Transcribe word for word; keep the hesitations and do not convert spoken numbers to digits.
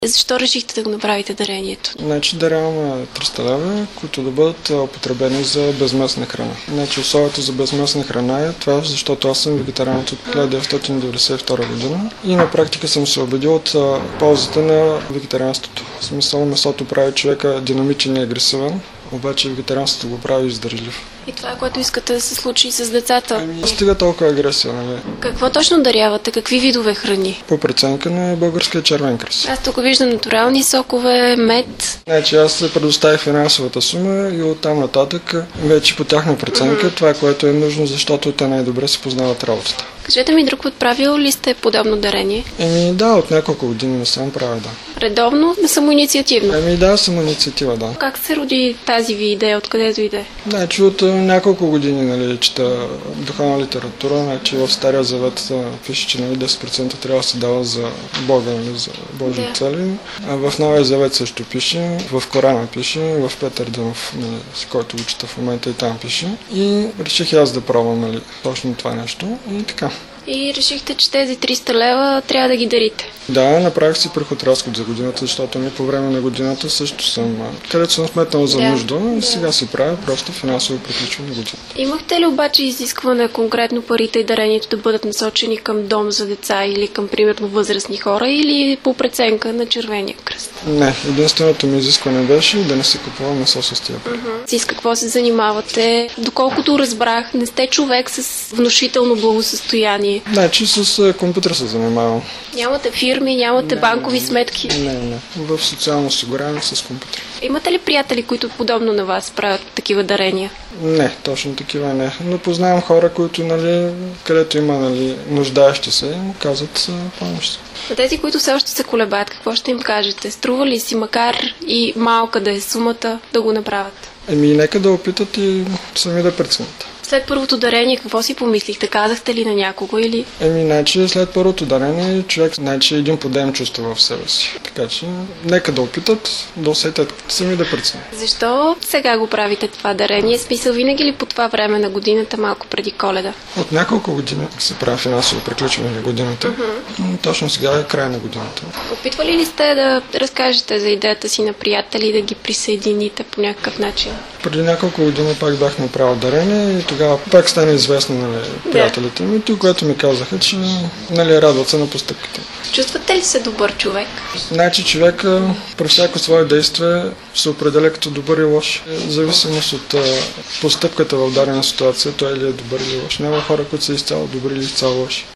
Защо решихте да го направите дарението? Значи даряваме триста лева, които да бъдат употребени за безмъстна храна. Значи условието за безмъстна храна е това, защото аз съм вегетарианец от хиляда деветстотин деветдесет и втора година и на практика съм се убедил от ползата на вегетарианството. В смисъл, месото прави човека динамичен и агресивен, обаче вегетарианството го прави издържлив. И това е, което искате да се случи и с децата? Ами, стига толкова агресия, нали? Какво точно дарявате? Какви видове храни? По преценка на Българския червен кръст. Аз тук виждам натурални сокове, мед. Значи аз предоставих финансовата сума и оттам нататък вече по тяхна преценка mm-hmm. това, което е нужно, защото те най-добре се познават работата. Кажете ми, друг отправил ли сте подобно дарение? Еми да, от няколко години не съм правил, да. Редовно, не самоинициативно? Еми да, самоинициатива, да. Как се роди тази ви идея? Откъде дойде? Значи от няколко години, нали, чета духовна литература, значи в Стария завет пише, че нали, десет процента трябва да се дава за Бога, нали, за Божии да. цели. А в Новия завет също пише, в Корана пише, в Петър Дънов, нали, с който учета в момента и там пише. И реших аз да пробвам, нали, точно това нещо и така. И решихте, че тези триста лева трябва да ги дарите? Да, направих си приход разход за годината, защото ми по време на годината също съм, където съм сметнал за да, нужда и да. сега си правя просто финансово приключване на годината. Имахте ли обаче изискване конкретно парите и дарението да бъдат насочени към дом за деца или към, примерно, възрастни хора или по преценка на Червения кръст? Не, единственото ми изискване беше да не се купува месо с тия пари. Uh-huh. С какво се занимавате? Доколкото разбрах, не сте човек с внушително благосъстояние. Значи с компютър се занимавам. Нямате фирми, нямате не, банкови не, сметки? Не, не. В социално осигуряване с компютър. Имате ли приятели, които подобно на вас правят такива дарения? Не, точно такива не. Но познавам хора, които, нали, където има, нали, нуждаещи се, казват помощ. На тези, които все още се колебаят, какво ще им кажете? Струва ли си, макар и малка да е сумата, да го направят? Еми, нека да опитат и сами да преценят. След първото дарение, какво си помислихте? Казахте ли на някого или? Еми, значи след първото дарение човек, значи един подем чувства в себе си. Така че, нека да опитат, да усетят сами да преценят. Защо сега го правите това дарение? Смисъл, винаги ли по това време на годината, малко преди Коледа? От няколко години се прави финансово приключване на годината. Uh-huh. Точно сега е край на годината. Опитвали ли сте да разкажете за идеята си на приятели и да ги присъедините по някакъв начин? Преди няколко години пак бях направил дарение и тогава пак стана известно, нали, приятелите ми, и което ми казаха, че, нали, радват се на постъпките. Чувствате ли се добър човек? Значи човек при всяко свое действие се определя като добър и лош. В зависимост от постъпката в дадена ситуация, той или е добър или лош. Няма хора, които са изцяло добри или изцяло лоши.